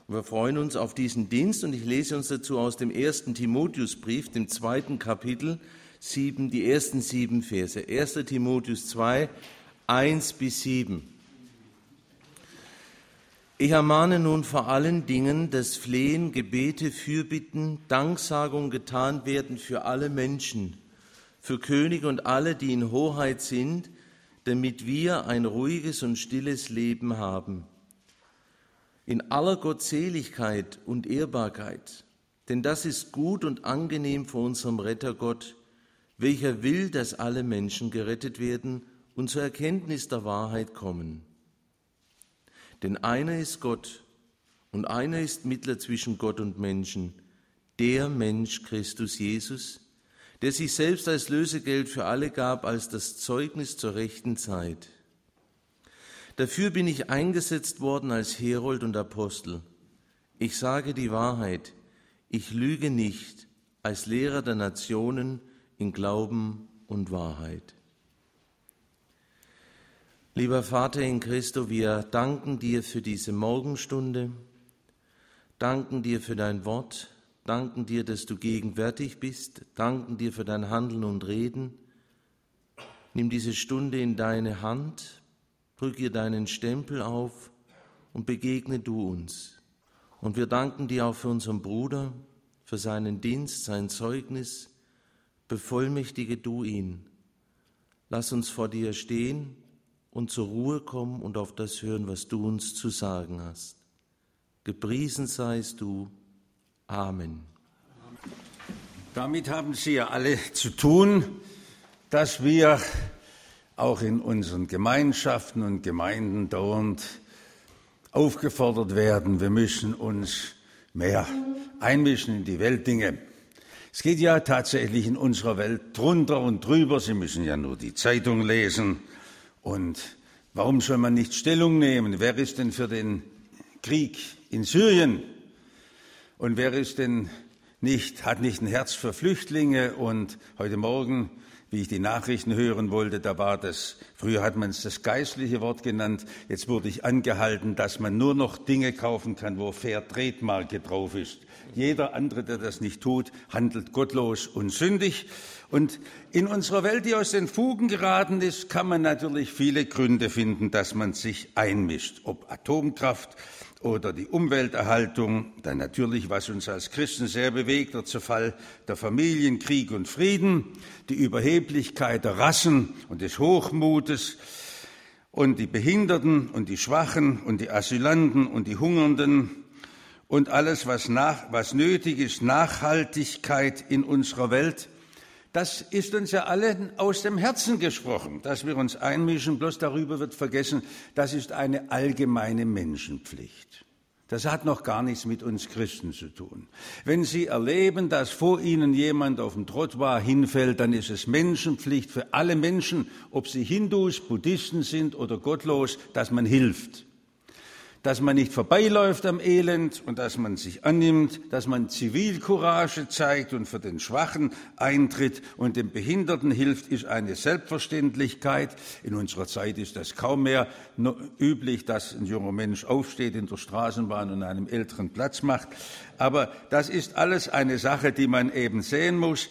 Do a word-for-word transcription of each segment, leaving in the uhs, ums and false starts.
Wir freuen uns auf diesen Dienst und ich lese uns dazu aus dem ersten Timotheusbrief, dem zweiten Kapitel, sieben, die ersten sieben Verse. erster Timotheus zwei, eins bis sieben. Ich ermahne nun vor allen Dingen, dass Flehen, Gebete, Fürbitten, Danksagung getan werden für alle Menschen, für Könige und alle, die in Hoheit sind, damit wir ein ruhiges und stilles Leben haben. In aller Gottseligkeit und Ehrbarkeit, denn das ist gut und angenehm vor unserem Retter Gott, welcher will, dass alle Menschen gerettet werden und zur Erkenntnis der Wahrheit kommen. Denn einer ist Gott und einer ist Mittler zwischen Gott und Menschen, der Mensch Christus Jesus, der sich selbst als Lösegeld für alle gab, als das Zeugnis zur rechten Zeit. Dafür bin ich eingesetzt worden als Herold und Apostel. Ich sage die Wahrheit, ich lüge nicht, als Lehrer der Nationen in Glauben und Wahrheit. Lieber Vater in Christo, wir danken dir für diese Morgenstunde, danken dir für dein Wort, danken dir, dass du gegenwärtig bist, danken dir für dein Handeln und Reden. Nimm diese Stunde in deine Hand, drück ihr deinen Stempel auf und begegne du uns. Und wir danken dir auch für unseren Bruder, für seinen Dienst, sein Zeugnis. Bevollmächtige du ihn. Lass uns vor dir stehen und zur Ruhe kommen und auf das hören, was du uns zu sagen hast. Gepriesen seist du. Amen. Damit haben Sie ja alle zu tun, dass wir auch in unseren Gemeinschaften und Gemeinden dauernd aufgefordert werden, wir müssen uns mehr einmischen in die Weltdinge. Es geht ja tatsächlich in unserer Welt drunter und drüber. Sie müssen ja nur die Zeitung lesen. Und warum soll man nicht Stellung nehmen? Wer ist denn für den Krieg in Syrien? Und wer ist denn nicht, hat nicht ein Herz für Flüchtlinge? Und heute Morgen, wie ich die Nachrichten hören wollte, da war das, früher hat man es das geistliche Wort genannt, jetzt wurde ich angehalten, dass man nur noch Dinge kaufen kann, wo Fair-Trade-Marke drauf ist. Jeder andere, der das nicht tut, handelt gottlos und sündig. Und in unserer Welt, die aus den Fugen geraten ist, kann man natürlich viele Gründe finden, dass man sich einmischt. Ob Atomkraft oder die Umwelterhaltung, dann natürlich, was uns als Christen sehr bewegt, der Zerfall der Familien, Krieg und Frieden, die Überheblichkeit der Rassen und des Hochmutes und die Behinderten und die Schwachen und die Asylanten und die Hungernden und alles, was, nach, was nötig ist, Nachhaltigkeit in unserer Welt. Das ist uns ja allen aus dem Herzen gesprochen, dass wir uns einmischen, bloß darüber wird vergessen, das ist eine allgemeine Menschenpflicht. Das hat noch gar nichts mit uns Christen zu tun. Wenn Sie erleben, dass vor Ihnen jemand auf dem Trottoir hinfällt, dann ist es Menschenpflicht für alle Menschen, ob sie Hindus, Buddhisten sind oder gottlos, dass man hilft. Dass man nicht vorbeiläuft am Elend und dass man sich annimmt, dass man Zivilcourage zeigt und für den Schwachen eintritt und dem Behinderten hilft, ist eine Selbstverständlichkeit. In unserer Zeit ist das kaum mehr üblich, dass ein junger Mensch aufsteht in der Straßenbahn und einem Älteren Platz macht. Aber das ist alles eine Sache, die man eben sehen muss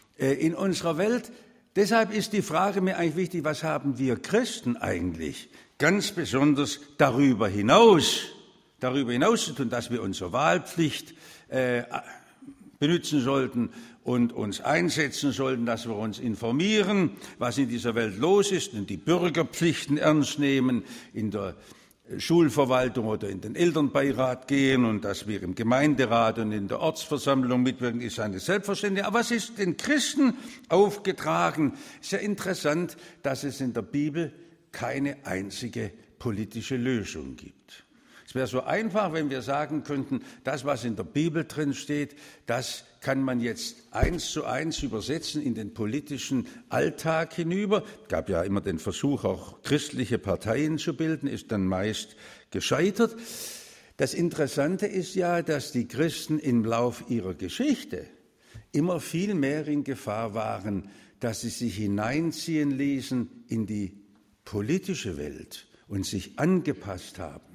in unserer Welt. Deshalb ist die Frage mir eigentlich wichtig, was haben wir Christen eigentlich ganz besonders darüber hinaus, darüber hinaus zu tun, dass wir unsere Wahlpflicht äh, benutzen sollten und uns einsetzen sollten, dass wir uns informieren, was in dieser Welt los ist und die Bürgerpflichten ernst nehmen, in der Schulverwaltung oder in den Elternbeirat gehen und dass wir im Gemeinderat und in der Ortsversammlung mitwirken, ist eine Selbstverständlichkeit. Aber was ist den Christen aufgetragen? Ist ja interessant, dass es in der Bibel keine einzige politische Lösung gibt. Es wäre so einfach, wenn wir sagen könnten, das, was in der Bibel drin steht, das kann man jetzt eins zu eins übersetzen in den politischen Alltag hinüber. Es gab ja immer den Versuch, auch christliche Parteien zu bilden, ist dann meist gescheitert. Das Interessante ist ja, dass die Christen im Lauf ihrer Geschichte immer viel mehr in Gefahr waren, dass sie sich hineinziehen ließen in die politische Welt und sich angepasst haben.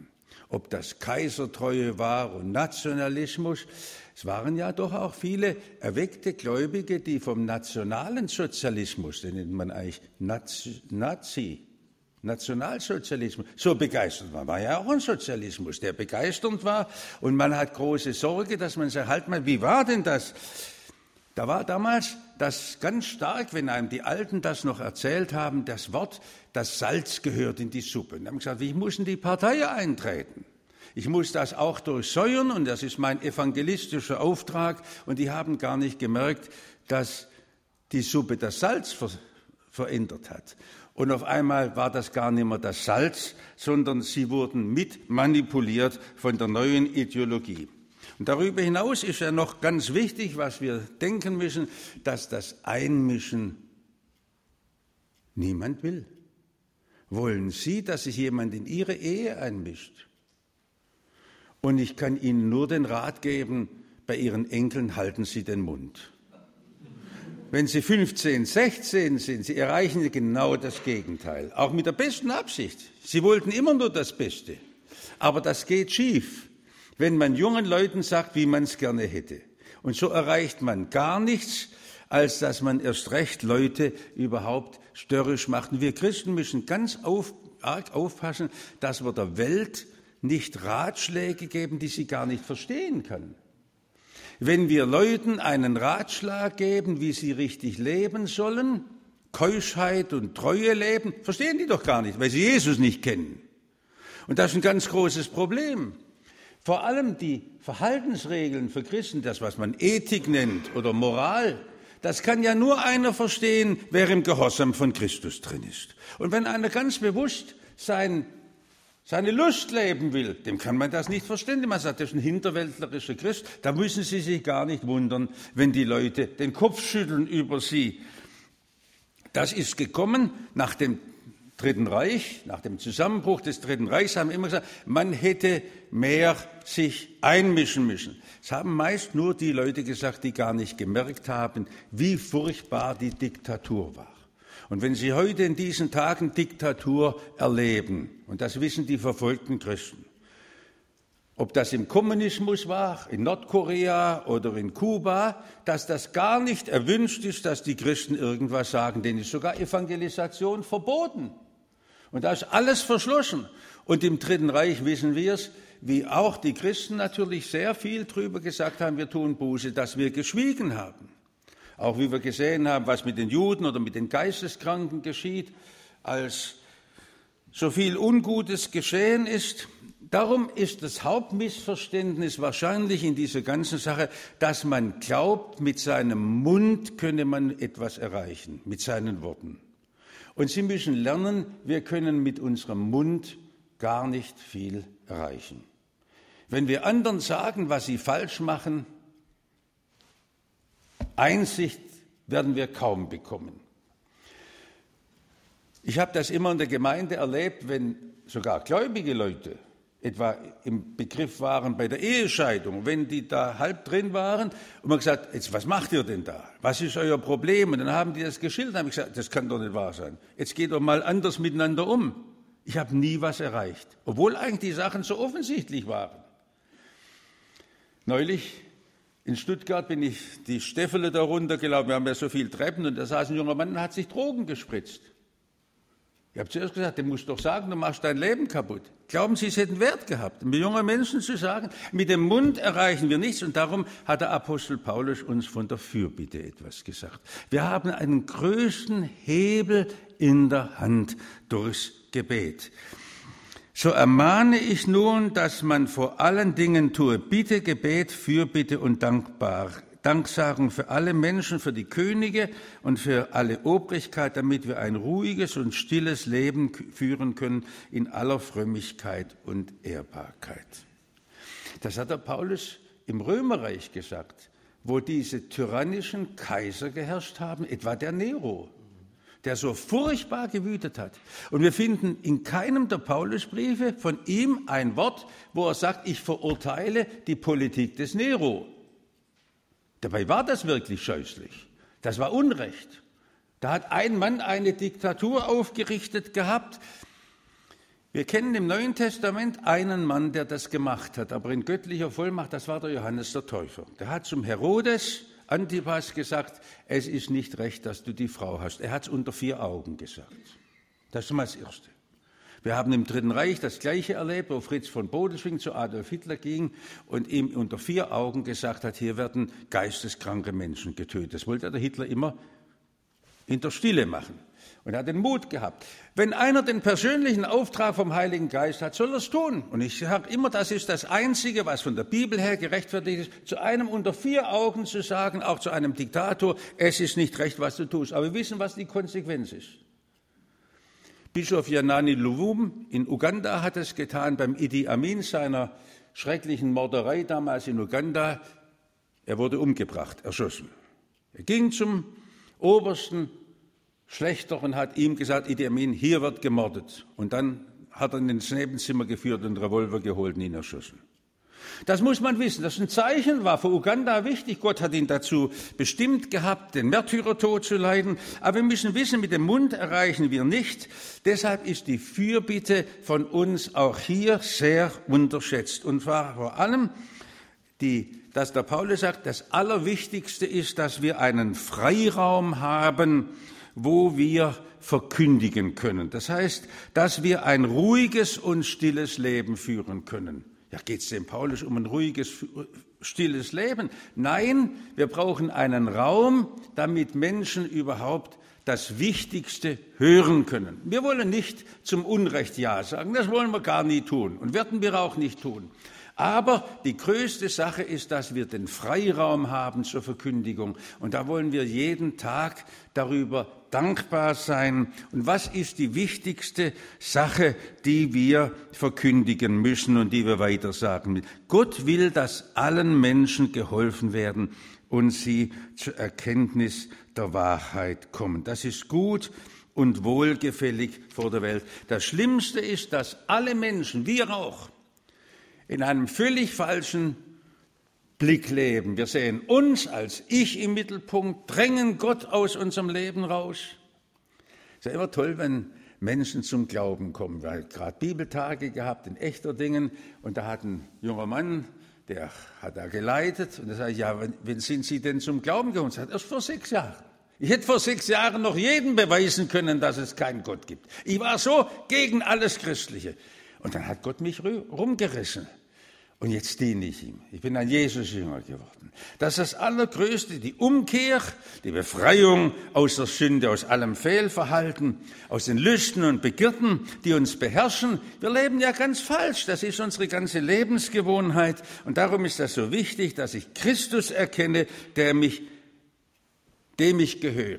ob das Kaisertreue war und Nationalismus. Es waren ja doch auch viele erweckte Gläubige, die vom nationalen Sozialismus, den nennt man eigentlich Nazi, Nazi Nationalsozialismus, so begeistert war. War ja auch ein Sozialismus, der begeisternd war. Und man hat große Sorge, dass man sagt, halt mal, wie war denn das? Da war damals das ganz stark, wenn einem die Alten das noch erzählt haben, das Wort, das Salz gehört in die Suppe. Und haben gesagt, ich muss in die Partei eintreten. Ich muss das auch durchsäuern und das ist mein evangelistischer Auftrag. Und die haben gar nicht gemerkt, dass die Suppe das Salz ver- verändert hat. Und auf einmal war das gar nicht mehr das Salz, sondern sie wurden mit manipuliert von der neuen Ideologie. Und darüber hinaus ist ja noch ganz wichtig, was wir denken müssen, dass das Einmischen niemand will. Wollen Sie, dass sich jemand in Ihre Ehe einmischt? Und ich kann Ihnen nur den Rat geben, bei Ihren Enkeln halten Sie den Mund. Wenn Sie fünfzehn, sechzehn sind, Sie erreichen genau das Gegenteil. Auch mit der besten Absicht. Sie wollten immer nur das Beste. Aber das geht schief, wenn man jungen Leuten sagt, wie man es gerne hätte. Und so erreicht man gar nichts, als dass man erst recht Leute überhaupt störrisch macht. Und wir Christen müssen ganz auf, arg aufpassen, dass wir der Welt nicht Ratschläge geben, die sie gar nicht verstehen kann. Wenn wir Leuten einen Ratschlag geben, wie sie richtig leben sollen, Keuschheit und Treue leben, verstehen die doch gar nicht, weil sie Jesus nicht kennen. Und das ist ein ganz großes Problem. Vor allem die Verhaltensregeln für Christen, das, was man Ethik nennt oder Moral, das kann ja nur einer verstehen, wer im Gehorsam von Christus drin ist. Und wenn einer ganz bewusst sein seine Lust leben will, dem kann man das nicht verstehen. Man sagt, das ist ein hinterwäldlerischer Christ. Da müssen Sie sich gar nicht wundern, wenn die Leute den Kopf schütteln über Sie. Das ist gekommen nach dem Dritten Reich, nach dem Zusammenbruch des Dritten Reichs haben wir immer gesagt, man hätte mehr sich einmischen müssen. Es haben meist nur die Leute gesagt, die gar nicht gemerkt haben, wie furchtbar die Diktatur war. Und wenn Sie heute in diesen Tagen Diktatur erleben, und das wissen die verfolgten Christen, ob das im Kommunismus war, in Nordkorea oder in Kuba, dass das gar nicht erwünscht ist, dass die Christen irgendwas sagen, denen ist sogar Evangelisation verboten. Und da ist alles verschlossen. Und im Dritten Reich wissen wir es, wie auch die Christen natürlich sehr viel drüber gesagt haben, wir tun Buße, dass wir geschwiegen haben. Auch wie wir gesehen haben, was mit den Juden oder mit den Geisteskranken geschieht, als so viel Ungutes geschehen ist. Darum ist das Hauptmissverständnis wahrscheinlich in dieser ganzen Sache, dass man glaubt, mit seinem Mund könne man etwas erreichen, mit seinen Worten. Und Sie müssen lernen, wir können mit unserem Mund gar nicht viel erreichen. Wenn wir anderen sagen, was sie falsch machen, Einsicht werden wir kaum bekommen. Ich habe das immer in der Gemeinde erlebt, wenn sogar gläubige Leute etwa im Begriff waren bei der Ehescheidung, wenn die da halb drin waren und man gesagt, jetzt, was macht ihr denn da? Was ist euer Problem? Und dann haben die das geschildert und habe ich gesagt, das kann doch nicht wahr sein. Jetzt geht doch mal anders miteinander um. Ich habe nie was erreicht, obwohl eigentlich die Sachen so offensichtlich waren. Neulich in Stuttgart bin ich die Steffele da runtergelaufen, wir haben ja so viele Treppen und da saß ein junger Mann und hat sich Drogen gespritzt. Ich habe zuerst gesagt, der muss doch sagen, du machst dein Leben kaputt. Glauben Sie, es hätte einen Wert gehabt, mit jungen Menschen zu sagen, mit dem Mund erreichen wir nichts. Und darum hat der Apostel Paulus uns von der Fürbitte etwas gesagt. Wir haben einen größten Hebel in der Hand durchs Gebet. So ermahne ich nun, dass man vor allen Dingen tue Bitte, Gebet, Fürbitte und Dankbar, Danksagung für alle Menschen, für die Könige und für alle Obrigkeit, damit wir ein ruhiges und stilles Leben führen können in aller Frömmigkeit und Ehrbarkeit. Das hat der Paulus im Römerreich gesagt, wo diese tyrannischen Kaiser geherrscht haben, etwa der Nero, der so furchtbar gewütet hat. Und wir finden in keinem der Paulusbriefe von ihm ein Wort, wo er sagt, ich verurteile die Politik des Nero. Dabei war das wirklich scheußlich. Das war Unrecht. Da hat ein Mann eine Diktatur aufgerichtet gehabt. Wir kennen im Neuen Testament einen Mann, der das gemacht hat, aber in göttlicher Vollmacht, das war der Johannes der Täufer. Der hat zum Herodes Antipas gesagt, es ist nicht recht, dass du die Frau hast. Er hat es unter vier Augen gesagt. Das ist schon mal das Erste. Wir haben im Dritten Reich das Gleiche erlebt, wo Fritz von Bodelschwingh zu Adolf Hitler ging und ihm unter vier Augen gesagt hat, hier werden geisteskranke Menschen getötet. Das wollte der Hitler immer in der Stille machen. Und er hat den Mut gehabt. Wenn einer den persönlichen Auftrag vom Heiligen Geist hat, soll er es tun. Und ich sage immer, das ist das Einzige, was von der Bibel her gerechtfertigt ist, zu einem unter vier Augen zu sagen, auch zu einem Diktator, es ist nicht recht, was du tust. Aber wir wissen, was die Konsequenz ist. Bischof Janani Luwum in Uganda hat es getan, beim Idi Amin, seiner schrecklichen Morderei damals in Uganda. Er wurde umgebracht, erschossen. Er ging zum obersten Schlechter und hat ihm gesagt, Idi Amin, hier wird gemordet. Und dann hat er ihn ins Nebenzimmer geführt und einen Revolver geholt und ihn erschossen. Das muss man wissen. Das ist ein Zeichen, war für Uganda wichtig. Gott hat ihn dazu bestimmt gehabt, den Märtyrertod zu leiden. Aber wir müssen wissen, mit dem Mund erreichen wir nicht. Deshalb ist die Fürbitte von uns auch hier sehr unterschätzt. Und zwar vor allem, die, dass der Paulus sagt, das Allerwichtigste ist, dass wir einen Freiraum haben, wo wir verkündigen können. Das heißt, dass wir ein ruhiges und stilles Leben führen können. Ja, geht es dem Paulus um ein ruhiges, stilles Leben? Nein, wir brauchen einen Raum, damit Menschen überhaupt das Wichtigste hören können. Wir wollen nicht zum Unrecht Ja sagen, das wollen wir gar nie tun und werden wir auch nicht tun. Aber die größte Sache ist, dass wir den Freiraum haben zur Verkündigung. Und da wollen wir jeden Tag darüber dankbar sein. Und was ist die wichtigste Sache, die wir verkündigen müssen und die wir weitersagen müssen? Gott will, dass allen Menschen geholfen werden und sie zur Erkenntnis der Wahrheit kommen. Das ist gut und wohlgefällig vor der Welt. Das Schlimmste ist, dass alle Menschen, wir auch, in einem völlig falschen Blick leben. Wir sehen uns als Ich im Mittelpunkt, drängen Gott aus unserem Leben raus. Es ist ja immer toll, wenn Menschen zum Glauben kommen. Wir haben gerade Bibeltage gehabt in Echterdingen und da hat ein junger Mann, der hat da geleitet und da sage ich, ja, wann, wann sind Sie denn zum Glauben gekommen? Er sagt, erst vor sechs Jahren. Ich hätte vor sechs Jahren noch jedem beweisen können, dass es keinen Gott gibt. Ich war so gegen alles Christliche. Und dann hat Gott mich rumgerissen. Und jetzt diene ich ihm. Ich bin ein Jesus-Jünger geworden. Das ist das Allergrößte, die Umkehr, die Befreiung aus der Sünde, aus allem Fehlverhalten, aus den Lüsten und Begierden, die uns beherrschen. Wir leben ja ganz falsch. Das ist unsere ganze Lebensgewohnheit. Und darum ist das so wichtig, dass ich Christus erkenne, der mich, dem ich gehöre.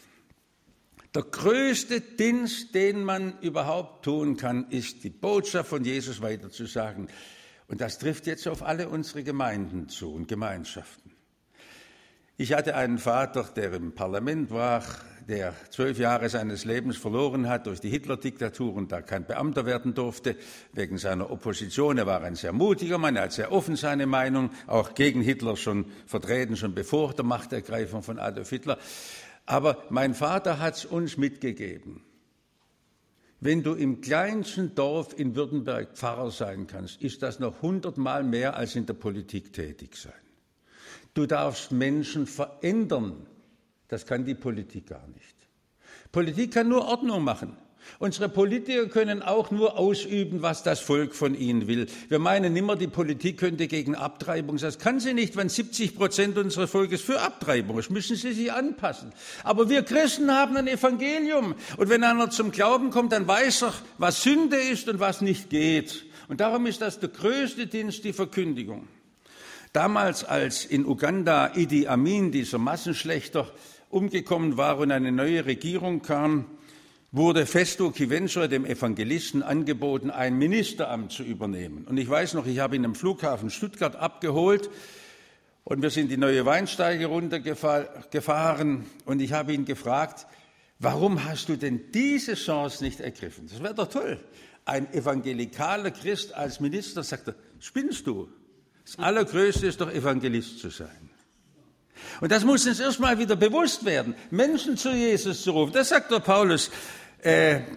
Der größte Dienst, den man überhaupt tun kann, ist, die Botschaft von Jesus weiterzusagen. Und das trifft jetzt auf alle unsere Gemeinden zu und Gemeinschaften. Ich hatte einen Vater, der im Parlament war, der zwölf Jahre seines Lebens verloren hat durch die Hitler-Diktatur und da kein Beamter werden durfte, wegen seiner Opposition. Er war ein sehr mutiger Mann, er hat sehr offen seine Meinung, auch gegen Hitler schon vertreten, schon bevor der Machtergreifung von Adolf Hitler. Aber mein Vater hat es uns mitgegeben. Wenn du im kleinsten Dorf in Württemberg Pfarrer sein kannst, ist das noch hundertmal mehr als in der Politik tätig sein. Du darfst Menschen verändern. Das kann die Politik gar nicht. Politik kann nur Ordnung machen. Unsere Politiker können auch nur ausüben, was das Volk von ihnen will. Wir meinen immer, die Politik könnte gegen Abtreibung sein. Das kann sie nicht, wenn siebzig Prozent unseres Volkes für Abtreibung ist. Müssen sie sich anpassen. Aber wir Christen haben ein Evangelium. Und wenn einer zum Glauben kommt, dann weiß er, was Sünde ist und was nicht geht. Und darum ist das der größte Dienst, die Verkündigung. Damals, als in Uganda Idi Amin, dieser Massenschlächter, umgekommen war und eine neue Regierung kam, wurde Festo Chiwenzo, dem Evangelisten, angeboten, ein Ministeramt zu übernehmen. Und ich weiß noch, ich habe ihn am Flughafen Stuttgart abgeholt und wir sind die neue Weinsteige runtergefahren und ich habe ihn gefragt, warum hast du denn diese Chance nicht ergriffen? Das wäre doch toll. Ein evangelikaler Christ als Minister, sagt er, spinnst du? Das Allergrößte ist doch, Evangelist zu sein. Und das muss uns erstmal wieder bewusst werden, Menschen zu Jesus zu rufen. Das sagt der Paulus. Äh,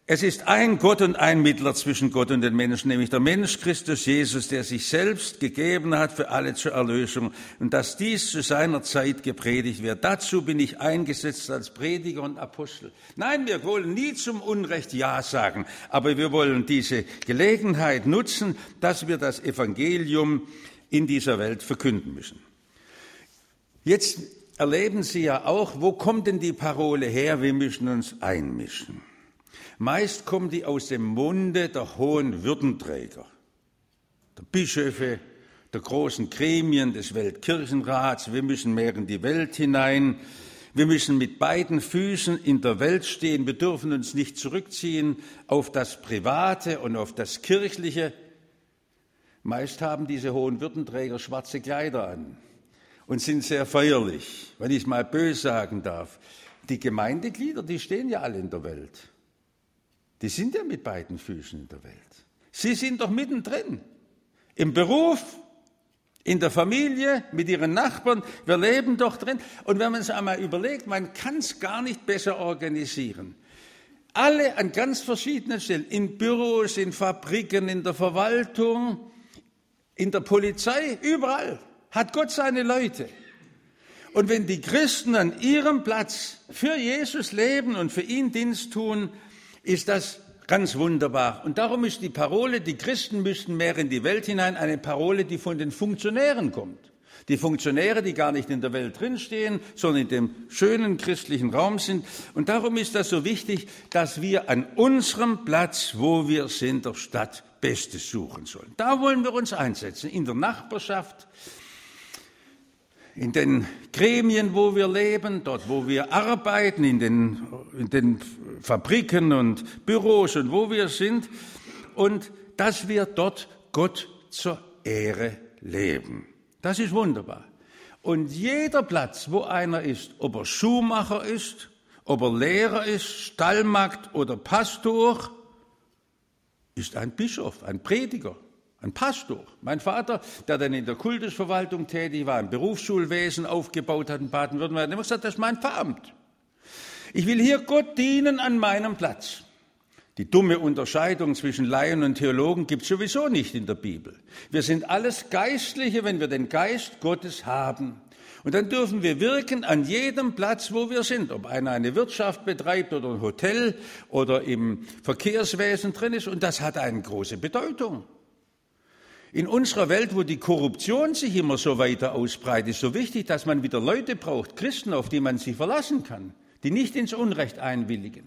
Es ist ein Gott und ein Mittler zwischen Gott und den Menschen, nämlich der Mensch Christus Jesus, der sich selbst gegeben hat für alle zur Erlösung, und dass dies zu seiner Zeit gepredigt wird. Dazu bin ich eingesetzt als Prediger und Apostel. Nein, wir wollen nie zum Unrecht Ja sagen, aber wir wollen diese Gelegenheit nutzen, dass wir das Evangelium in dieser Welt verkünden müssen. Jetzt erleben Sie ja auch, wo kommt denn die Parole her? Wir müssen uns einmischen. Meist kommt die aus dem Munde der hohen Würdenträger, der Bischöfe, der großen Gremien des Weltkirchenrats. Wir müssen mehr in die Welt hinein. Wir müssen mit beiden Füßen in der Welt stehen. Wir dürfen uns nicht zurückziehen auf das Private und auf das Kirchliche. Meist haben diese hohen Würdenträger schwarze Kleider an und sind sehr feierlich, wenn ich es mal böse sagen darf. Die Gemeindeglieder, die stehen ja alle in der Welt. Die sind ja mit beiden Füßen in der Welt. Sie sind doch mittendrin. Im Beruf, in der Familie, mit ihren Nachbarn. Wir leben doch drin. Und wenn man es einmal überlegt, man kann es gar nicht besser organisieren. Alle an ganz verschiedenen Stellen, in Büros, in Fabriken, in der Verwaltung, in der Polizei, überall hat Gott seine Leute. Und wenn die Christen an ihrem Platz für Jesus leben und für ihn Dienst tun, ist das ganz wunderbar. Und darum ist die Parole, die Christen müssten mehr in die Welt hinein, eine Parole, die von den Funktionären kommt. Die Funktionäre, die gar nicht in der Welt drinstehen, sondern in dem schönen christlichen Raum sind. Und darum ist das so wichtig, dass wir an unserem Platz, wo wir sind, der Stadt Bestes suchen sollen. Da wollen wir uns einsetzen, in der Nachbarschaft, in den Gremien, wo wir leben, dort, wo wir arbeiten, in den, in den Fabriken und Büros und wo wir sind, und dass wir dort Gott zur Ehre leben. Das ist wunderbar. Und jeder Platz, wo einer ist, ob er Schuhmacher ist, ob er Lehrer ist, Stallmagd oder Pastor, ist ein Bischof, ein Prediger. Ein Pastor. Mein Vater, der dann in der Kultusverwaltung tätig war, ein Berufsschulwesen aufgebaut hat in Baden-Württemberg, hat immer gesagt, das ist mein Pfarramt. Ich will hier Gott dienen an meinem Platz. Die dumme Unterscheidung zwischen Laien und Theologen gibt es sowieso nicht in der Bibel. Wir sind alles Geistliche, wenn wir den Geist Gottes haben. Und dann dürfen wir wirken an jedem Platz, wo wir sind. Ob einer eine Wirtschaft betreibt oder ein Hotel oder im Verkehrswesen drin ist. Und das hat eine große Bedeutung. In unserer Welt, wo die Korruption sich immer so weiter ausbreitet, ist so wichtig, dass man wieder Leute braucht, Christen, auf die man sich verlassen kann, die nicht ins Unrecht einwilligen.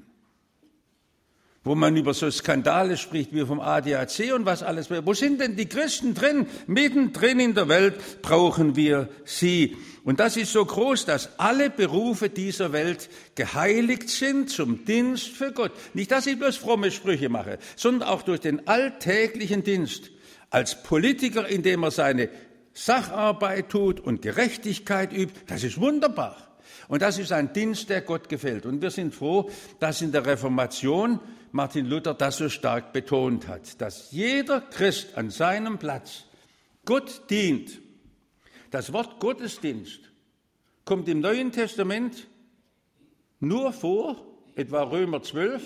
Wo man über so Skandale spricht wie vom A D A C und was alles. Wo sind denn die Christen drin? Mittendrin in der Welt brauchen wir sie. Und das ist so groß, dass alle Berufe dieser Welt geheiligt sind zum Dienst für Gott. Nicht, dass ich bloß fromme Sprüche mache, sondern auch durch den alltäglichen Dienst. Als Politiker, indem er seine Sacharbeit tut und Gerechtigkeit übt, das ist wunderbar. Und das ist ein Dienst, der Gott gefällt. Und wir sind froh, dass in der Reformation Martin Luther das so stark betont hat, dass jeder Christ an seinem Platz Gott dient. Das Wort Gottesdienst kommt im Neuen Testament nur vor, etwa Römer zwölf,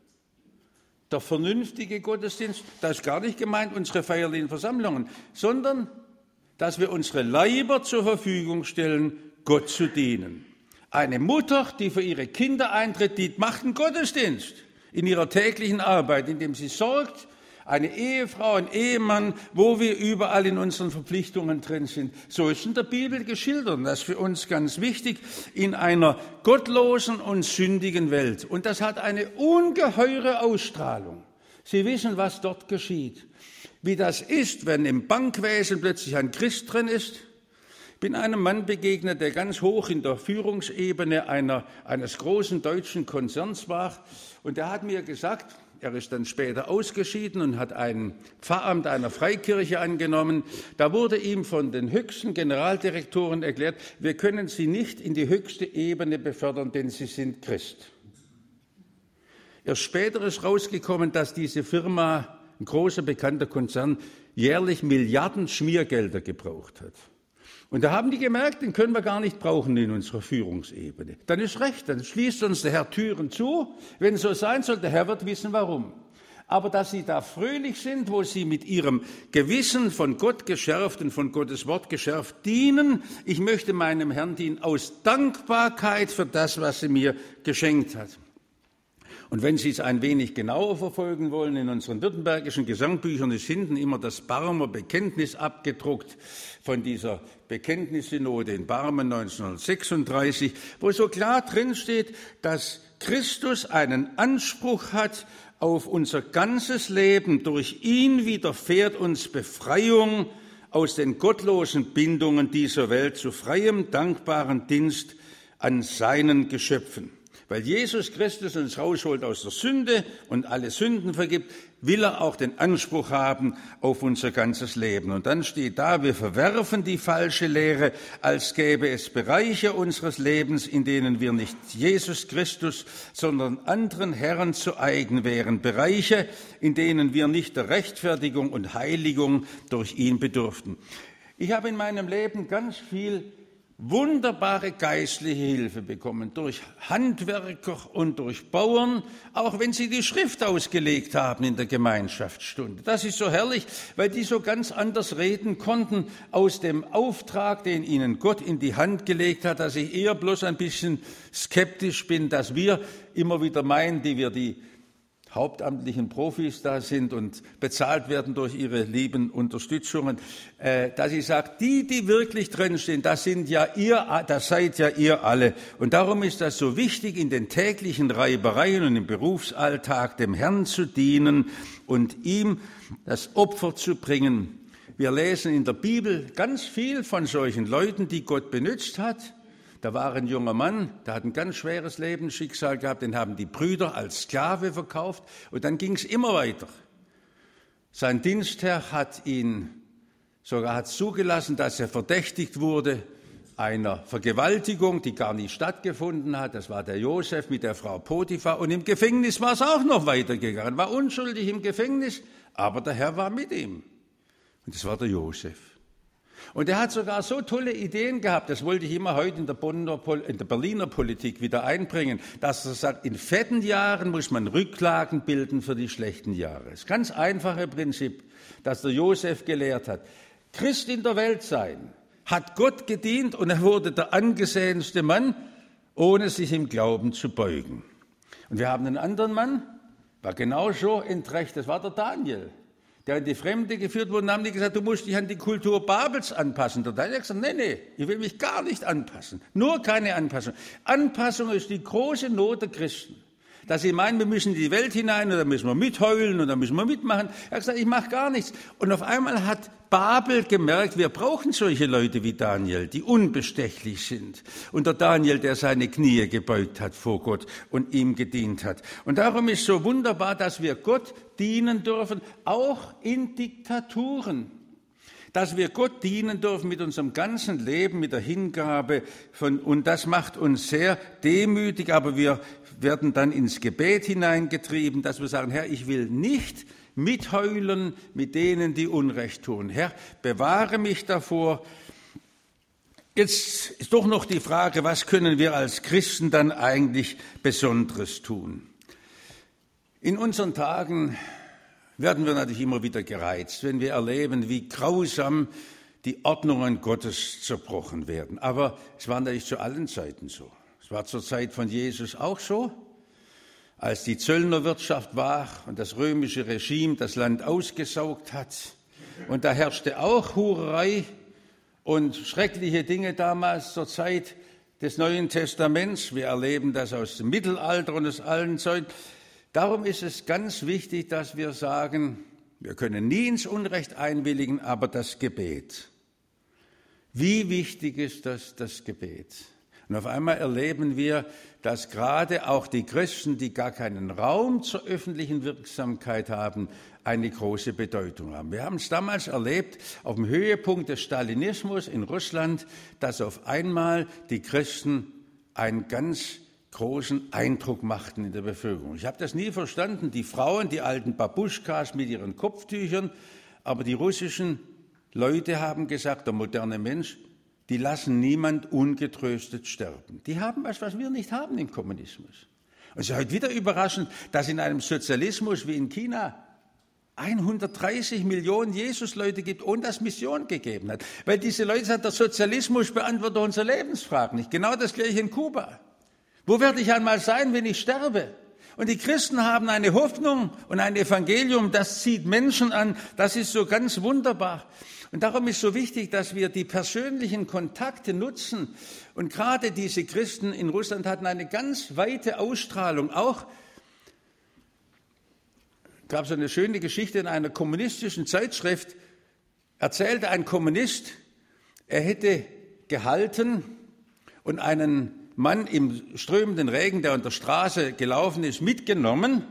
der vernünftige Gottesdienst, da ist gar nicht gemeint unsere feierlichen Versammlungen, sondern dass wir unsere Leiber zur Verfügung stellen, Gott zu dienen. Eine Mutter, die für ihre Kinder eintritt, die macht einen Gottesdienst in ihrer täglichen Arbeit, indem sie sorgt, eine Ehefrau, ein Ehemann, wo wir überall in unseren Verpflichtungen drin sind. So ist in der Bibel geschildert. Das ist für uns ganz wichtig in einer gottlosen und sündigen Welt. Und das hat eine ungeheure Ausstrahlung. Sie wissen, was dort geschieht. Wie das ist, wenn im Bankwesen plötzlich ein Christ drin ist. Ich bin einem Mann begegnet, der ganz hoch in der Führungsebene einer, eines großen deutschen Konzerns war. Und der hat mir gesagt, er ist dann später ausgeschieden und hat ein Pfarramt einer Freikirche angenommen. Da wurde ihm von den höchsten Generaldirektoren erklärt, wir können Sie nicht in die höchste Ebene befördern, denn Sie sind Christ. Erst später ist rausgekommen, dass diese Firma, ein großer bekannter Konzern, jährlich Milliarden Schmiergelder gebraucht hat. Und da haben die gemerkt, den können wir gar nicht brauchen in unserer Führungsebene. Dann ist recht, dann schließt uns der Herr Türen zu. Wenn es so sein soll, der Herr wird wissen, warum. Aber dass sie da fröhlich sind, wo sie mit ihrem Gewissen von Gott geschärft und von Gottes Wort geschärft dienen, ich möchte meinem Herrn dienen aus Dankbarkeit für das, was er mir geschenkt hat. Und wenn Sie es ein wenig genauer verfolgen wollen, in unseren württembergischen Gesangbüchern ist hinten immer das Barmer Bekenntnis abgedruckt von dieser Bekenntnissynode in Barmen neunzehnhundertsechsunddreißig, wo so klar drin steht, dass Christus einen Anspruch hat auf unser ganzes Leben. Durch ihn widerfährt uns Befreiung aus den gottlosen Bindungen dieser Welt zu freiem, dankbaren Dienst an seinen Geschöpfen. Weil Jesus Christus uns rausholt aus der Sünde und alle Sünden vergibt, will er auch den Anspruch haben auf unser ganzes Leben. Und dann steht da, wir verwerfen die falsche Lehre, als gäbe es Bereiche unseres Lebens, in denen wir nicht Jesus Christus, sondern anderen Herren zu eigen wären. Bereiche, in denen wir nicht der Rechtfertigung und Heiligung durch ihn bedurften. Ich habe in meinem Leben ganz viel wunderbare geistliche Hilfe bekommen durch Handwerker und durch Bauern, auch wenn sie die Schrift ausgelegt haben in der Gemeinschaftsstunde. Das ist so herrlich, weil die so ganz anders reden konnten aus dem Auftrag, den ihnen Gott in die Hand gelegt hat, dass ich eher bloß ein bisschen skeptisch bin, dass wir immer wieder meinen, die wir die hauptamtlichen Profis da sind und bezahlt werden durch ihre lieben Unterstützungen, äh, dass ich sage, die, die wirklich drinstehen, das sind ja ihr, das seid ja ihr alle. Und darum ist das so wichtig, in den täglichen Reibereien und im Berufsalltag dem Herrn zu dienen und ihm das Opfer zu bringen. Wir lesen in der Bibel ganz viel von solchen Leuten, die Gott benutzt hat. Da war ein junger Mann, der hat ein ganz schweres Lebensschicksal gehabt, den haben die Brüder als Sklave verkauft und dann ging es immer weiter. Sein Dienstherr hat ihn sogar hat zugelassen, dass er verdächtigt wurde einer Vergewaltigung, die gar nicht stattgefunden hat. Das war der Josef mit der Frau Potiphar und im Gefängnis war es auch noch weitergegangen, war unschuldig im Gefängnis, aber der Herr war mit ihm und das war der Josef. Und er hat sogar so tolle Ideen gehabt, das wollte ich immer heute in der, Bonner, in der Berliner Politik wieder einbringen, dass er sagt, in fetten Jahren muss man Rücklagen bilden für die schlechten Jahre. Das ganz einfache Prinzip, das der Josef gelehrt hat. Christ in der Welt sein, hat Gott gedient und er wurde der angesehenste Mann, ohne sich im Glauben zu beugen. Und wir haben einen anderen Mann, war genauso entrecht, das war der Daniel, der in die Fremde geführt wurde, und haben die gesagt, du musst dich an die Kultur Babels anpassen. Der Daniel hat gesagt, nee, nee, ich will mich gar nicht anpassen. Nur keine Anpassung. Anpassung ist die große Not der Christen. Dass sie meinen, wir müssen in die Welt hinein und da müssen wir mitheulen und da müssen wir mitmachen. Er hat gesagt, ich mache gar nichts. Und auf einmal hat Babel gemerkt, wir brauchen solche Leute wie Daniel, die unbestechlich sind. Und der Daniel, der seine Knie gebeugt hat vor Gott und ihm gedient hat. Und darum ist so wunderbar, dass wir Gott dienen dürfen, auch in Diktaturen. Dass wir Gott dienen dürfen mit unserem ganzen Leben, mit der Hingabe von, und das macht uns sehr demütig, aber wir werden dann ins Gebet hineingetrieben, dass wir sagen, Herr, ich will nicht mitheulen mit denen, die Unrecht tun. Herr, bewahre mich davor. Jetzt ist doch noch die Frage, was können wir als Christen dann eigentlich Besonderes tun? In unseren Tagen werden wir natürlich immer wieder gereizt, wenn wir erleben, wie grausam die Ordnungen Gottes zerbrochen werden. Aber es war natürlich zu allen Zeiten so. Es war zur Zeit von Jesus auch so, als die Zöllnerwirtschaft war und das römische Regime das Land ausgesaugt hat. Und da herrschte auch Hurerei und schreckliche Dinge damals zur Zeit des Neuen Testaments. Wir erleben das aus dem Mittelalter und aus allen Zeiten. Darum ist es ganz wichtig, dass wir sagen, wir können nie ins Unrecht einwilligen, aber das Gebet. Wie wichtig ist das, das Gebet? Und auf einmal erleben wir, dass gerade auch die Christen, die gar keinen Raum zur öffentlichen Wirksamkeit haben, eine große Bedeutung haben. Wir haben es damals erlebt, auf dem Höhepunkt des Stalinismus in Russland, dass auf einmal die Christen einen ganz großen Eindruck machten in der Bevölkerung. Ich habe das nie verstanden, die Frauen, die alten Babuschkas mit ihren Kopftüchern, aber die russischen Leute haben gesagt, der moderne Mensch die lassen niemand ungetröstet sterben. Die haben was, was wir nicht haben im Kommunismus. Und es ist heute wieder überraschend, dass in einem Sozialismus wie in China hundertdreißig Millionen Jesus-Leute gibt, ohne dass Mission gegeben hat. Weil diese Leute sagen, der Sozialismus beantwortet unsere Lebensfragen nicht. Genau das gleiche in Kuba. Wo werde ich einmal sein, wenn ich sterbe? Und die Christen haben eine Hoffnung und ein Evangelium, das zieht Menschen an. Das ist so ganz wunderbar. Und darum ist so wichtig, dass wir die persönlichen Kontakte nutzen. Und gerade diese Christen in Russland hatten eine ganz weite Ausstrahlung. Auch gab es eine schöne Geschichte in einer kommunistischen Zeitschrift, erzählte ein Kommunist, er hätte gehalten und einen Mann im strömenden Regen, der an der Straße gelaufen ist, mitgenommen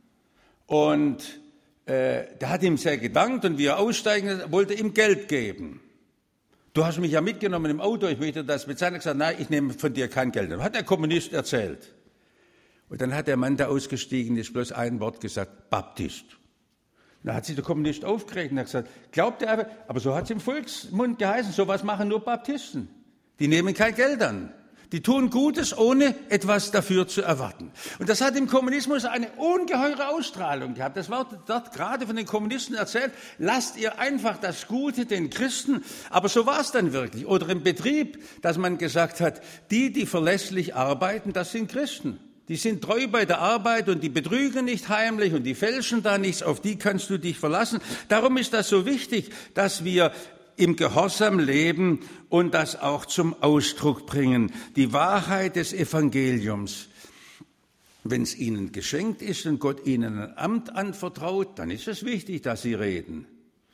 und äh, der hat ihm sehr gedankt und wie er aussteigen wollte ihm Geld geben. Du hast mich ja mitgenommen im Auto, ich möchte das bezahlen. Er hat gesagt, nein, ich nehme von dir kein Geld. Dann hat der Kommunist erzählt. Und dann hat der Mann, der ausgestiegen ist, bloß ein Wort gesagt, Baptist. Da hat sich der Kommunist aufgeregt und hat gesagt, glaubt er aber, aber so hat es im Volksmund geheißen, sowas machen nur Baptisten. Die nehmen kein Geld an. Die tun Gutes, ohne etwas dafür zu erwarten. Und das hat im Kommunismus eine ungeheure Ausstrahlung gehabt. Das wird dort gerade von den Kommunisten erzählt. Lasst ihr einfach das Gute den Christen. Aber so war es dann wirklich. Oder im Betrieb, dass man gesagt hat, die, die verlässlich arbeiten, das sind Christen. Die sind treu bei der Arbeit und die betrügen nicht heimlich und die fälschen da nichts. Auf die kannst du dich verlassen. Darum ist das so wichtig, dass wir im Gehorsam leben und das auch zum Ausdruck bringen. Die Wahrheit des Evangeliums. Wenn es ihnen geschenkt ist und Gott ihnen ein Amt anvertraut, dann ist es wichtig, dass sie reden.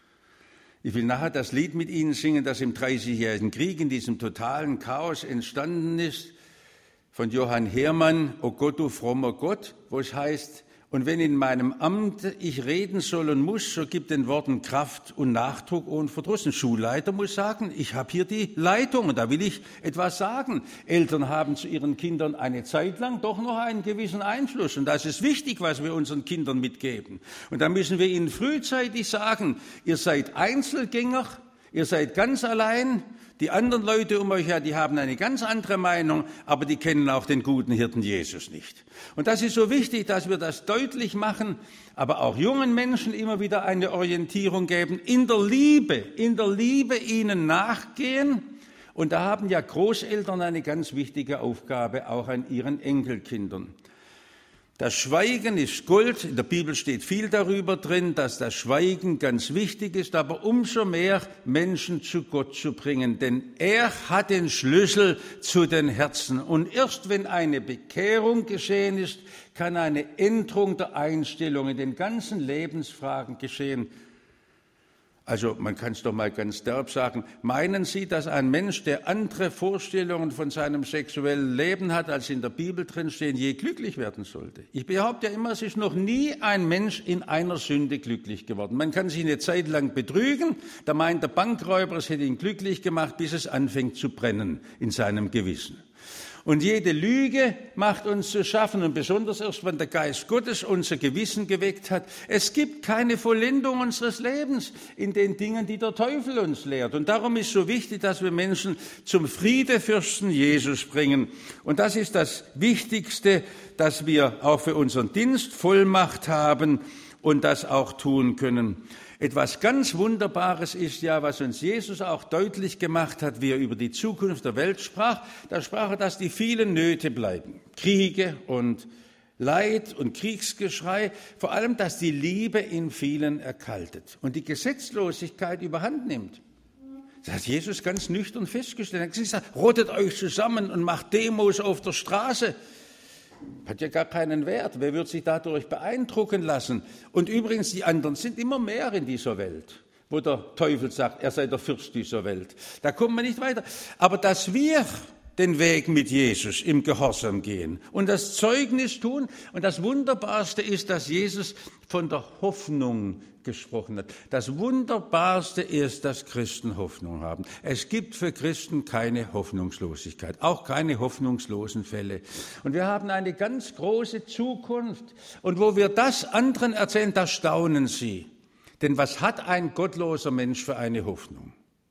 Ich will nachher das Lied mit Ihnen singen, das im Dreißigjährigen Krieg in diesem totalen Chaos entstanden ist, von Johann Hermann, O Gott, du frommer Gott, wo es heißt, und wenn in meinem Amt ich reden soll und muss, so gibt den Worten Kraft und Nachdruck ohne Verdruss. Ein Schulleiter muss sagen, ich habe hier die Leitung und da will ich etwas sagen. Eltern haben zu ihren Kindern eine Zeit lang doch noch einen gewissen Einfluss und das ist wichtig, was wir unseren Kindern mitgeben. Und da müssen wir ihnen frühzeitig sagen, ihr seid Einzelgänger, ihr seid ganz allein. Die anderen Leute um euch her, die haben eine ganz andere Meinung, aber die kennen auch den guten Hirten Jesus nicht. Und das ist so wichtig, dass wir das deutlich machen, aber auch jungen Menschen immer wieder eine Orientierung geben, in der Liebe, in der Liebe ihnen nachgehen. Und da haben ja Großeltern eine ganz wichtige Aufgabe, auch an ihren Enkelkindern. Das Schweigen ist Gold. In der Bibel steht viel darüber drin, dass das Schweigen ganz wichtig ist, aber umso mehr Menschen zu Gott zu bringen, denn er hat den Schlüssel zu den Herzen. Und erst wenn eine Bekehrung geschehen ist, kann eine Änderung der Einstellung in den ganzen Lebensfragen geschehen. Also man kann es doch mal ganz derb sagen, meinen Sie, dass ein Mensch, der andere Vorstellungen von seinem sexuellen Leben hat, als in der Bibel drin stehen, je glücklich werden sollte? Ich behaupte ja immer, es ist noch nie ein Mensch in einer Sünde glücklich geworden. Man kann sich eine Zeit lang betrügen, da meint der Bankräuber, es hätte ihn glücklich gemacht, bis es anfängt zu brennen in seinem Gewissen. Und jede Lüge macht uns zu schaffen, und besonders erst, wenn der Geist Gottes unser Gewissen geweckt hat. Es gibt keine Vollendung unseres Lebens in den Dingen, die der Teufel uns lehrt. Und darum ist so wichtig, dass wir Menschen zum Friedefürsten Jesus bringen. Und das ist das Wichtigste, dass wir auch für unseren Dienst Vollmacht haben und das auch tun können. Etwas ganz Wunderbares ist ja, was uns Jesus auch deutlich gemacht hat, wie er über die Zukunft der Welt sprach. Da sprach er, dass die vielen Nöte bleiben, Kriege und Leid und Kriegsgeschrei, vor allem, dass die Liebe in vielen erkaltet und die Gesetzlosigkeit überhand nimmt. Das hat Jesus ganz nüchtern festgestellt. Er hat gesagt, rottet euch zusammen und macht Demos auf der Straße. Hat ja gar keinen Wert. Wer wird sich dadurch beeindrucken lassen? Und übrigens, die anderen sind immer mehr in dieser Welt, wo der Teufel sagt, er sei der Fürst dieser Welt. Da kommen wir nicht weiter. Aber dass wir den Weg mit Jesus im Gehorsam gehen und das Zeugnis tun. Und das Wunderbarste ist, dass Jesus von der Hoffnung gesprochen hat. Das Wunderbarste ist, dass Christen Hoffnung haben. Es gibt für Christen keine Hoffnungslosigkeit, auch keine hoffnungslosen Fälle. Und wir haben eine ganz große Zukunft. Und wo wir das anderen erzählen, da staunen sie. Denn was hat ein gottloser Mensch für eine Hoffnung?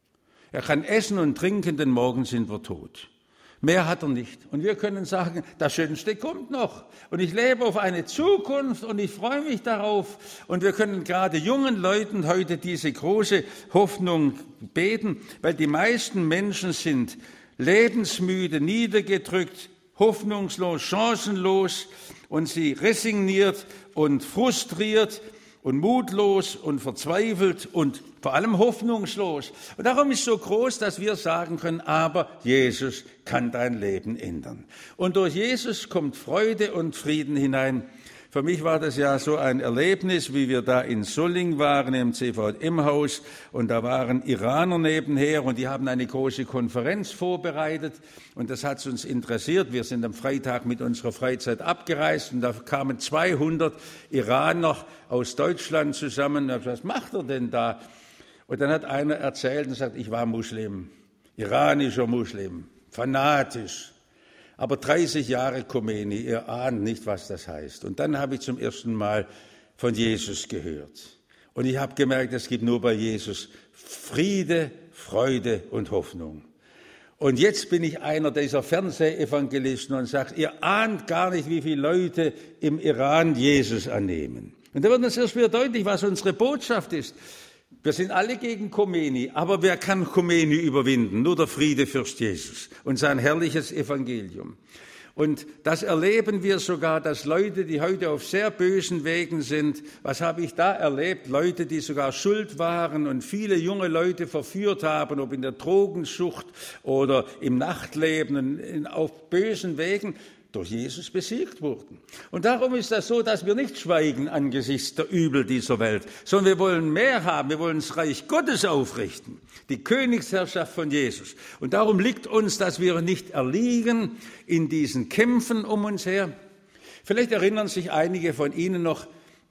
Er kann essen und trinken, denn morgen sind wir tot. Mehr hat er nicht. Und wir können sagen, das Schönste kommt noch. Und ich lebe auf eine Zukunft und ich freue mich darauf. Und wir können gerade jungen Leuten heute diese große Hoffnung beten, weil die meisten Menschen sind lebensmüde, niedergedrückt, hoffnungslos, chancenlos und sie resigniert und frustriert und mutlos und verzweifelt und vor allem hoffnungslos. Und darum ist es so groß, dass wir sagen können, aber Jesus kann dein Leben ändern. Und durch Jesus kommt Freude und Frieden hinein. Für mich war das ja so ein Erlebnis, wie wir da in Solling waren, im C V M-Haus, und da waren Iraner nebenher und die haben eine große Konferenz vorbereitet und das hat uns interessiert. Wir sind am Freitag mit unserer Freizeit abgereist und da kamen zweihundert Iraner aus Deutschland zusammen. Und ich habe gesagt, was macht er denn da? Und dann hat einer erzählt und sagt, ich war Muslim, iranischer Muslim, fanatisch. Aber dreißig Jahre Khomeini, ihr ahnt nicht, was das heißt. Und dann habe ich zum ersten Mal von Jesus gehört. Und ich habe gemerkt, es gibt nur bei Jesus Friede, Freude und Hoffnung. Und jetzt bin ich einer dieser Fernsehevangelisten und sage, ihr ahnt gar nicht, wie viele Leute im Iran Jesus annehmen. Und da wird uns erst wieder deutlich, was unsere Botschaft ist. Wir sind alle gegen Khomeini, aber wer kann Khomeini überwinden? Nur der Friedefürst Jesus und sein herrliches Evangelium. Und das erleben wir sogar, dass Leute, die heute auf sehr bösen Wegen sind, was habe ich da erlebt? Leute, die sogar schuld waren und viele junge Leute verführt haben, ob in der Drogensucht oder im Nachtleben, auf bösen Wegen, durch Jesus besiegt wurden. Und darum ist das so, dass wir nicht schweigen angesichts der Übel dieser Welt, sondern wir wollen mehr haben, wir wollen das Reich Gottes aufrichten, die Königsherrschaft von Jesus. Und darum liegt uns, dass wir nicht erliegen in diesen Kämpfen um uns her. Vielleicht erinnern sich einige von Ihnen noch,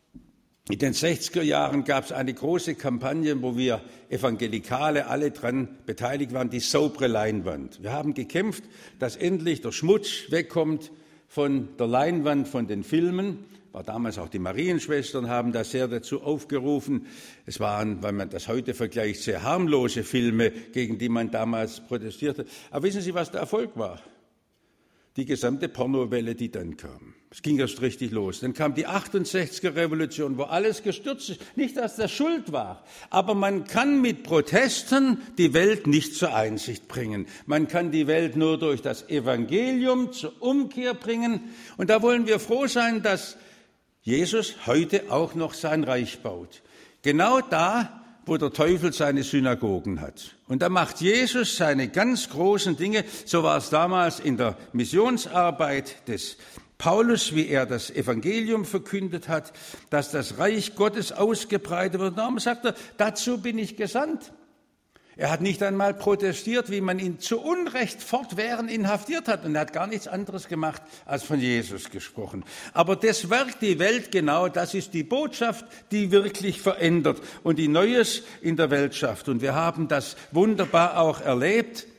in den sechziger Jahren gab es eine große Kampagne, wo wir Evangelikale alle dran beteiligt waren, die saubere Leinwand. Wir haben gekämpft, dass endlich der Schmutz wegkommt von der Leinwand, von den Filmen. War damals auch die Marienschwestern haben da sehr dazu aufgerufen. Es waren, wenn man das heute vergleicht, sehr harmlose Filme, gegen die man damals protestierte. Aber wissen Sie, was der Erfolg war? Die gesamte Pornowelle, die dann kam. Es ging erst richtig los. Dann kam die achtundsechziger Revolution, wo alles gestürzt ist. Nicht, dass das schuld war, aber man kann mit Protesten die Welt nicht zur Einsicht bringen. Man kann die Welt nur durch das Evangelium zur Umkehr bringen. Und da wollen wir froh sein, dass Jesus heute auch noch sein Reich baut. Genau da, wo der Teufel seine Synagogen hat. Und da macht Jesus seine ganz großen Dinge. So war es damals in der Missionsarbeit des Paulus, wie er das Evangelium verkündet hat, dass das Reich Gottes ausgebreitet wird. Darum sagt er, dazu bin ich gesandt. Er hat nicht einmal protestiert, wie man ihn zu Unrecht fortwährend inhaftiert hat. Und er hat gar nichts anderes gemacht, als von Jesus gesprochen. Aber das wirkt die Welt genau, das ist die Botschaft, die wirklich verändert und die Neues in der Welt schafft. Und wir haben das wunderbar auch erlebt,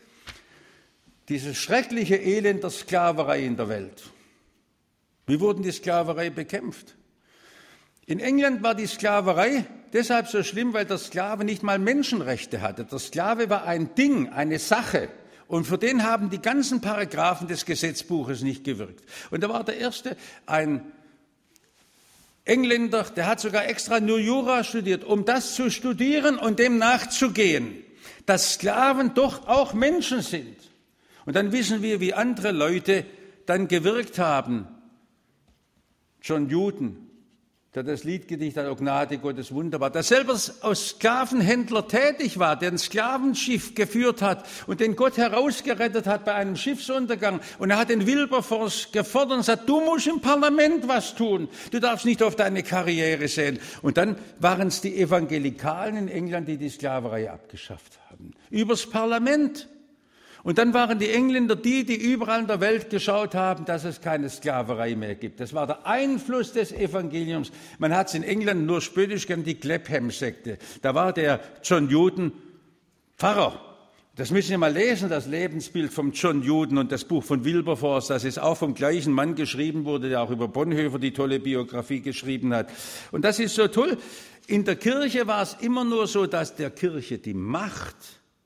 dieses schreckliche Elend der Sklaverei in der Welt. Wie wurden die Sklaverei bekämpft? In England war die Sklaverei deshalb so schlimm, weil der Sklave nicht mal Menschenrechte hatte. Der Sklave war ein Ding, eine Sache. Und für den haben die ganzen Paragraphen des Gesetzbuches nicht gewirkt. Und da war der erste, ein Engländer, der hat sogar extra nur Jura studiert, um das zu studieren und dem nachzugehen, dass Sklaven doch auch Menschen sind. Und dann wissen wir, wie andere Leute dann gewirkt haben. John Newton, der das Lied gedichtet hat, O Gnade Gottes wunderbar, der selber als Sklavenhändler tätig war, der ein Sklavenschiff geführt hat und den Gott herausgerettet hat bei einem Schiffsuntergang. Und er hat den Wilberforce gefordert und gesagt, du musst im Parlament was tun, du darfst nicht auf deine Karriere sehen. Und dann waren es die Evangelikalen in England, die die Sklaverei abgeschafft haben. Übers Parlament. Und dann waren die Engländer die, die überall in der Welt geschaut haben, dass es keine Sklaverei mehr gibt. Das war der Einfluss des Evangeliums. Man hat es in England nur spöttisch genannt, die Clapham-Sekte. Da war der John Newton Pfarrer. Das müssen Sie mal lesen, das Lebensbild von John Newton und das Buch von Wilberforce. Das ist auch vom gleichen Mann geschrieben wurde, der auch über Bonhoeffer die tolle Biografie geschrieben hat. Und das ist so toll. In der Kirche war es immer nur so, dass der Kirche die Macht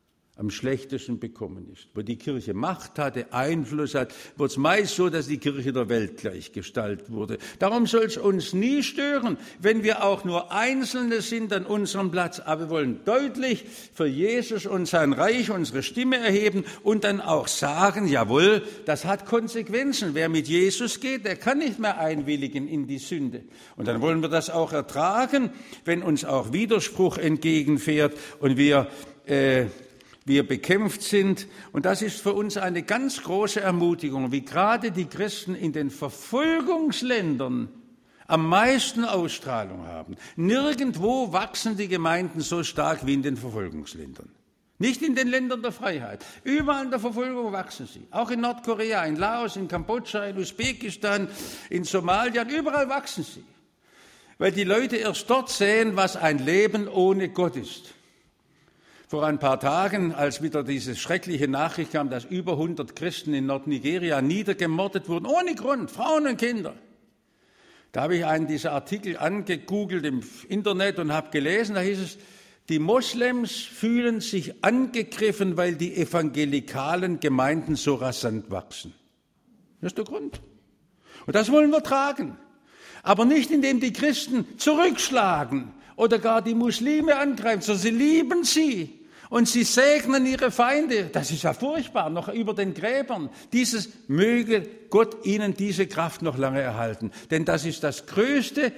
am schlechtesten bekommen ist. Wo die Kirche Macht hatte, Einfluss hat, wird es meist so, dass die Kirche der Welt gleichgestaltet wurde. Darum soll es uns nie stören, wenn wir auch nur Einzelne sind an unserem Platz. Aber wir wollen deutlich für Jesus und sein Reich unsere Stimme erheben und dann auch sagen, jawohl, das hat Konsequenzen. Wer mit Jesus geht, der kann nicht mehr einwilligen in die Sünde. Und dann wollen wir das auch ertragen, wenn uns auch Widerspruch entgegenfährt und wir äh, wir bekämpft sind. Und das ist für uns eine ganz große Ermutigung, wie gerade die Christen in den Verfolgungsländern am meisten Ausstrahlung haben. Nirgendwo wachsen die Gemeinden so stark wie in den Verfolgungsländern. Nicht in den Ländern der Freiheit. Überall in der Verfolgung wachsen sie. Auch in Nordkorea, in Laos, in Kambodscha, in Usbekistan, in Somalia, überall wachsen sie. Weil die Leute erst dort sehen, was ein Leben ohne Gott ist. Vor ein paar Tagen, als wieder diese schreckliche Nachricht kam, dass über hundert Christen in Nordnigeria niedergemordet wurden, ohne Grund, Frauen und Kinder. Da habe ich einen dieser Artikel angegoogelt im Internet und habe gelesen, da hieß es, die Moslems fühlen sich angegriffen, weil die evangelikalen Gemeinden so rasant wachsen. Das ist der Grund. Und das wollen wir tragen. Aber nicht, indem die Christen zurückschlagen oder gar die Muslime angreifen, sondern sie lieben sie. Und sie segnen ihre Feinde. Das ist ja furchtbar, noch über den Gräbern. Dieses möge Gott ihnen diese Kraft noch lange erhalten. Denn das ist das größte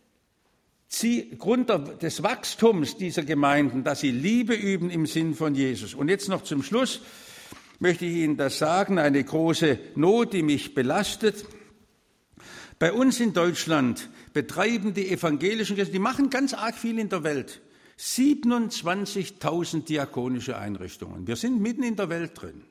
Grund des Wachstums dieser Gemeinden, dass sie Liebe üben im Sinn von Jesus. Und jetzt noch zum Schluss möchte ich Ihnen das sagen, eine große Not, die mich belastet. Bei uns in Deutschland betreiben die evangelischen Christen, die machen ganz arg viel in der Welt, siebenundzwanzigtausend diakonische Einrichtungen. Wir sind mitten in der Welt drin.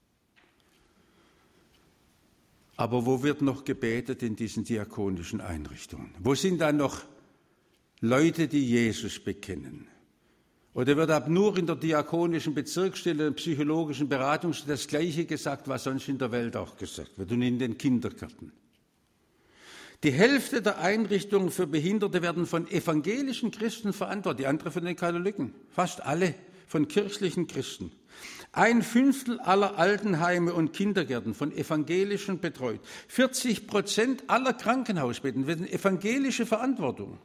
Aber wo wird noch gebetet in diesen diakonischen Einrichtungen? Wo sind da noch Leute, die Jesus bekennen? Oder wird ab nur in der diakonischen Bezirksstelle, der psychologischen Beratungsstelle das Gleiche gesagt, was sonst in der Welt auch gesagt wird und in den Kindergärten? Die Hälfte der Einrichtungen für Behinderte werden von evangelischen Christen verantwortet, die andere von den Katholiken, fast alle von kirchlichen Christen. Ein Fünftel aller Altenheime und Kindergärten von Evangelischen betreut. vierzig Prozent aller Krankenhausbetten werden evangelische Verantwortung.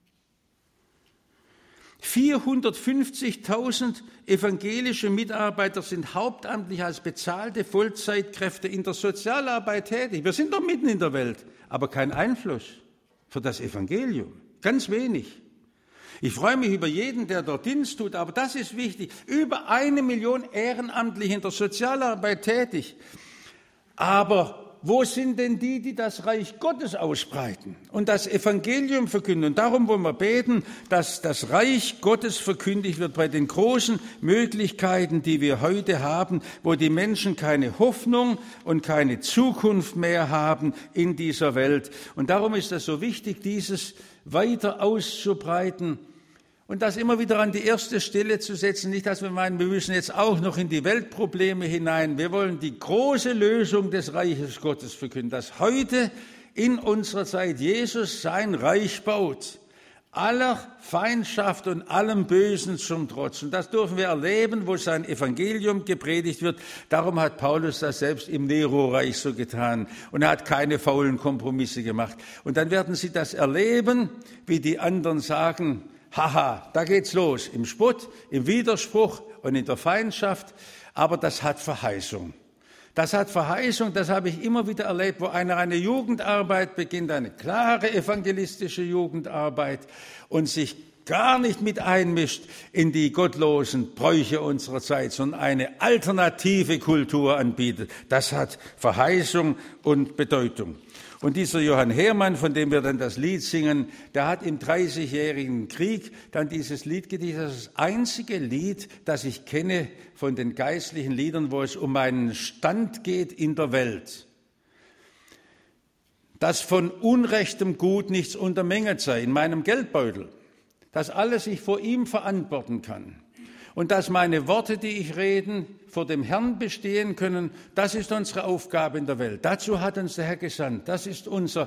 vierhundertfünfzigtausend evangelische Mitarbeiter sind hauptamtlich als bezahlte Vollzeitkräfte in der Sozialarbeit tätig. Wir sind doch mitten in der Welt, aber kein Einfluss für das Evangelium. Ganz wenig. Ich freue mich über jeden, der dort Dienst tut, aber das ist wichtig. Über eine Million ehrenamtlich in der Sozialarbeit tätig. Aber wo sind denn die, die das Reich Gottes ausbreiten und das Evangelium verkünden? Und darum wollen wir beten, dass das Reich Gottes verkündigt wird bei den großen Möglichkeiten, die wir heute haben, wo die Menschen keine Hoffnung und keine Zukunft mehr haben in dieser Welt. Und darum ist es so wichtig, dieses weiter auszubreiten und das immer wieder an die erste Stelle zu setzen. Nicht, dass wir meinen, wir müssen jetzt auch noch in die Weltprobleme hinein. Wir wollen die große Lösung des Reiches Gottes verkünden, dass heute in unserer Zeit Jesus sein Reich baut. Aller Feindschaft und allem Bösen zum Trotz. Und das dürfen wir erleben, wo sein Evangelium gepredigt wird. Darum hat Paulus das selbst im Nero-Reich so getan. Und er hat keine faulen Kompromisse gemacht. Und dann werden Sie das erleben, wie die anderen sagen, haha, da geht's los, im Spott, im Widerspruch und in der Feindschaft, aber das hat Verheißung. Das hat Verheißung, das habe ich immer wieder erlebt, wo einer eine Jugendarbeit beginnt, eine klare evangelistische Jugendarbeit und sich gar nicht mit einmischt in die gottlosen Bräuche unserer Zeit, sondern eine alternative Kultur anbietet. Das hat Verheißung und Bedeutung. Und dieser Johann Hermann, von dem wir dann das Lied singen, der hat im Dreißigjährigen Krieg dann dieses Lied gedichtet. Das ist das einzige Lied, das ich kenne von den geistlichen Liedern, wo es um einen Stand geht in der Welt. Dass von unrechtem Gut nichts untermengt sei, in meinem Geldbeutel. Dass alles ich vor ihm verantworten kann. Und dass meine Worte, die ich reden, vor dem Herrn bestehen können, das ist unsere Aufgabe in der Welt. Dazu hat uns der Herr gesandt. Das ist unser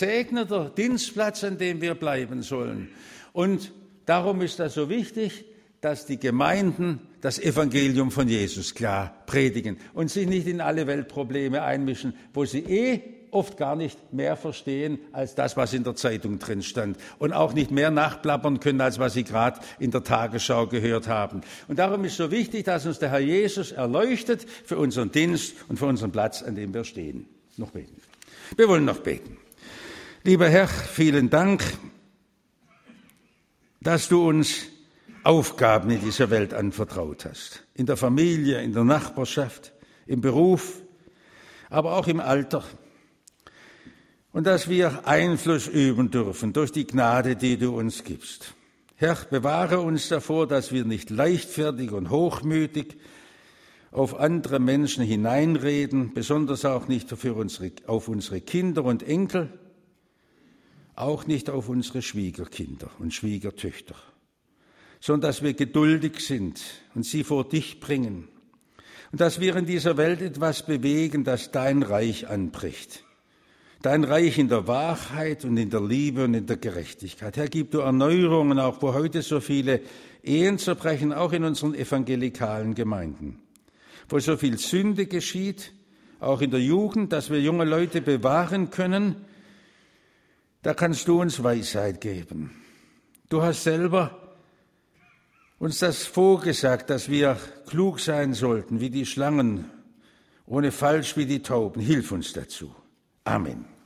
gesegneter Dienstplatz, an dem wir bleiben sollen. Und darum ist das so wichtig, dass die Gemeinden das Evangelium von Jesus klar predigen und sich nicht in alle Weltprobleme einmischen, wo sie eh oft gar nicht mehr verstehen als das, was in der Zeitung drin stand und auch nicht mehr nachplappern können, als was sie gerade in der Tagesschau gehört haben. Und darum ist so wichtig, dass uns der Herr Jesus erleuchtet für unseren Dienst und für unseren Platz, an dem wir stehen. Noch beten. Wir wollen noch beten. Lieber Herr, vielen Dank, dass du uns Aufgaben in dieser Welt anvertraut hast. In der Familie, in der Nachbarschaft, im Beruf, aber auch im Alter. Und dass wir Einfluss üben dürfen durch die Gnade, die du uns gibst. Herr, bewahre uns davor, dass wir nicht leichtfertig und hochmütig auf andere Menschen hineinreden, besonders auch nicht für unsere, auf unsere Kinder und Enkel, auch nicht auf unsere Schwiegerkinder und Schwiegertöchter, sondern dass wir geduldig sind und sie vor dich bringen und dass wir in dieser Welt etwas bewegen, das dein Reich anbricht. Dein Reich in der Wahrheit und in der Liebe und in der Gerechtigkeit. Herr, gib du Erneuerungen, auch wo heute so viele Ehen zerbrechen, auch in unseren evangelikalen Gemeinden. Wo so viel Sünde geschieht, auch in der Jugend, dass wir junge Leute bewahren können, da kannst du uns Weisheit geben. Du hast selber uns das vorgesagt, dass wir klug sein sollten wie die Schlangen, ohne falsch wie die Tauben. Hilf uns dazu. Amen.